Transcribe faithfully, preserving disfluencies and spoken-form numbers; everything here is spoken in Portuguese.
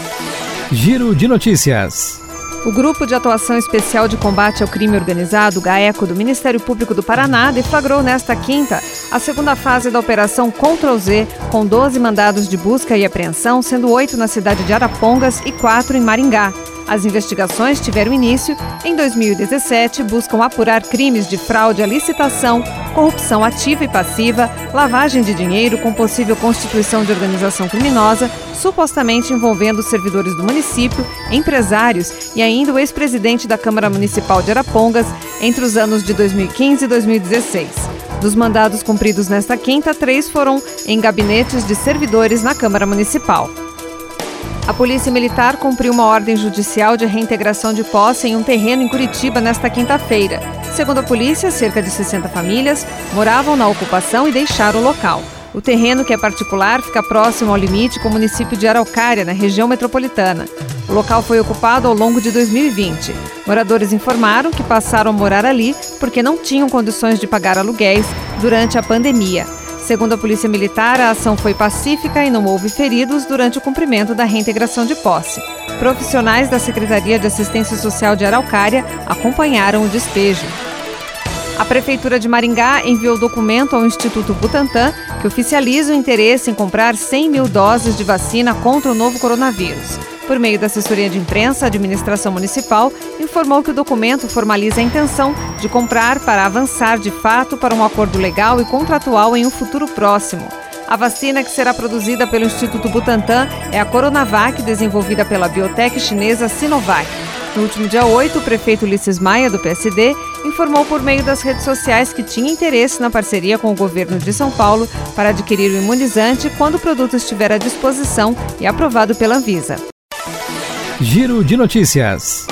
Giro de notícias. O Grupo de Atuação Especial de Combate ao Crime Organizado, GAECO, do Ministério Público do Paraná, deflagrou nesta quinta a segunda fase da Operação Control Z, com doze mandados de busca e apreensão, sendo oito na cidade de Arapongas e quatro em Maringá. As investigações tiveram início em dois mil e dezessete, buscam apurar crimes de fraude à licitação, corrupção ativa e passiva, lavagem de dinheiro com possível constituição de organização criminosa, supostamente envolvendo servidores do município, empresários e ainda o ex-presidente da Câmara Municipal de Arapongas entre os anos de dois mil e quinze e dois mil e dezesseis. Dos mandados cumpridos nesta quinta, três foram em gabinetes de servidores na Câmara Municipal. A Polícia Militar cumpriu uma ordem judicial de reintegração de posse em um terreno em Curitiba nesta quinta-feira. Segundo a polícia, cerca de sessenta famílias moravam na ocupação e deixaram o local. O terreno, que é particular, fica próximo ao limite com o município de Araucária, na região metropolitana. O local foi ocupado ao longo de dois mil e vinte. Moradores informaram que passaram a morar ali porque não tinham condições de pagar aluguéis durante a pandemia. Segundo a Polícia Militar, a ação foi pacífica e não houve feridos durante o cumprimento da reintegração de posse. Profissionais da Secretaria de Assistência Social de Araucária acompanharam o despejo. A Prefeitura de Maringá enviou documento ao Instituto Butantan que oficializa o interesse em comprar cem mil doses de vacina contra o novo coronavírus. Por meio da assessoria de imprensa, a administração municipal informou que o documento formaliza a intenção de comprar para avançar de fato para um acordo legal e contratual em um futuro próximo. A vacina que será produzida pelo Instituto Butantan é a Coronavac, desenvolvida pela biotech chinesa Sinovac. No último dia oito, o prefeito Ulisses Maia, do P S D, informou por meio das redes sociais que tinha interesse na parceria com o governo de São Paulo para adquirir o imunizante quando o produto estiver à disposição e aprovado pela Anvisa. Giro de notícias.